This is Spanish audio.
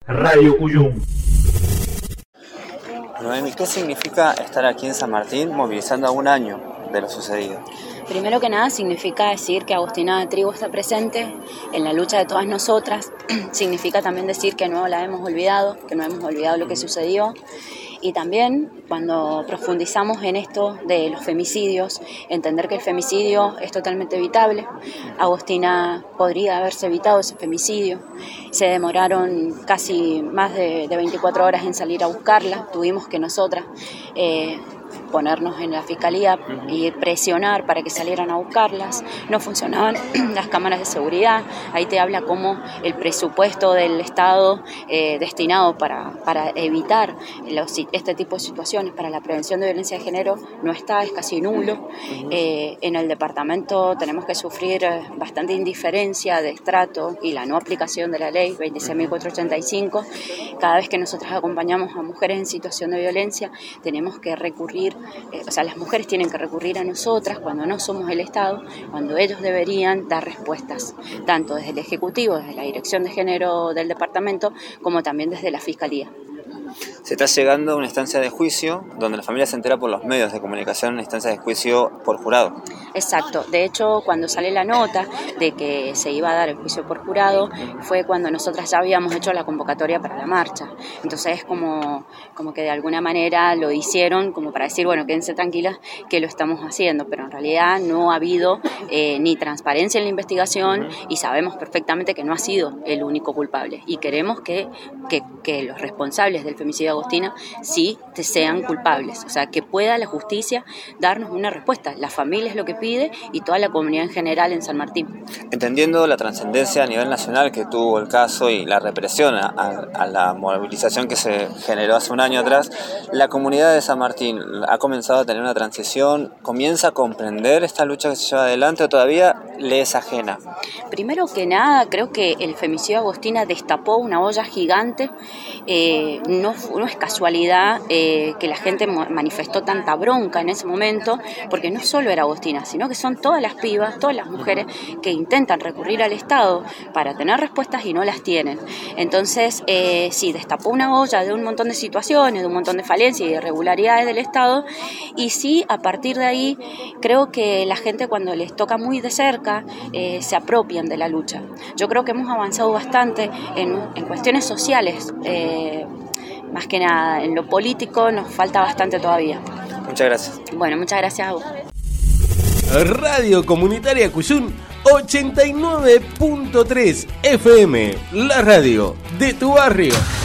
Radio Cuyum. Noemi, ¿qué significa estar aquí en San Martín movilizando a un año de lo sucedido? Primero que nada significa decir que Agostina de Trigo está presente en la lucha de todas nosotras. Significa también decir que no la hemos olvidado, que no hemos olvidado lo que sucedió. Y también, cuando profundizamos en esto de los femicidios, entender que el femicidio es totalmente evitable. Agostina podría haberse evitado ese femicidio. Se demoraron casi más de 24 horas en salir a buscarla. Tuvimos que nosotras ponernos en la fiscalía y presionar para que salieran a buscarlas. No funcionaban las cámaras de seguridad. Ahí te habla cómo el presupuesto del Estado destinado para evitar este tipo de situaciones, para la prevención de violencia de género, no está, es casi nulo. En el departamento tenemos que sufrir bastante indiferencia, destrato y la no aplicación de la ley 26.485. Cada vez que nosotros acompañamos a mujeres en situación de violencia, tenemos que recurrir, las mujeres tienen que recurrir a nosotras cuando no somos el Estado, cuando ellos deberían dar respuestas, tanto desde el Ejecutivo, desde la Dirección de Género del departamento, como también desde la Fiscalía. Se está llegando a una instancia de juicio donde la familia se entera por los medios de comunicación, una instancia de juicio por jurado. Exacto. De hecho, cuando sale la nota de que se iba a dar el juicio por jurado, fue cuando nosotras ya habíamos hecho la convocatoria para la marcha. Entonces es como que de alguna manera lo hicieron como para decir, bueno, quédense tranquilas que lo estamos haciendo, pero en realidad no ha habido ni transparencia en la investigación y sabemos perfectamente que no ha sido el único culpable. Y queremos que los responsables del femicidio de Agostina sí sean culpables, o sea, que pueda la justicia darnos una respuesta. La familia es lo que pide y toda la comunidad en general en San Martín. Entendiendo la trascendencia a nivel nacional que tuvo el caso y la represión a la movilización que se generó hace un año atrás, la comunidad de San Martín ha comenzado a tener una transición, comienza a comprender esta lucha que se lleva adelante o todavía le es ajena. Primero que nada, creo que el femicidio de Agostina destapó una olla gigante. No es casualidad que la gente manifestó tanta bronca en ese momento, porque no solo era Agostina, sino que son todas las pibas, todas las mujeres que intentan recurrir al Estado para tener respuestas y no las tienen. Entonces, sí, destapó una olla de un montón de situaciones, de un montón de falencias y irregularidades del Estado, y sí, a partir de ahí, creo que la gente cuando les toca muy de cerca, se apropian de la lucha. Yo creo que hemos avanzado bastante en cuestiones sociales, más que nada, en lo político nos falta bastante todavía. Muchas gracias. Bueno, muchas gracias a vos. Radio Comunitaria Cuyum 89.3 FM, la radio de tu barrio.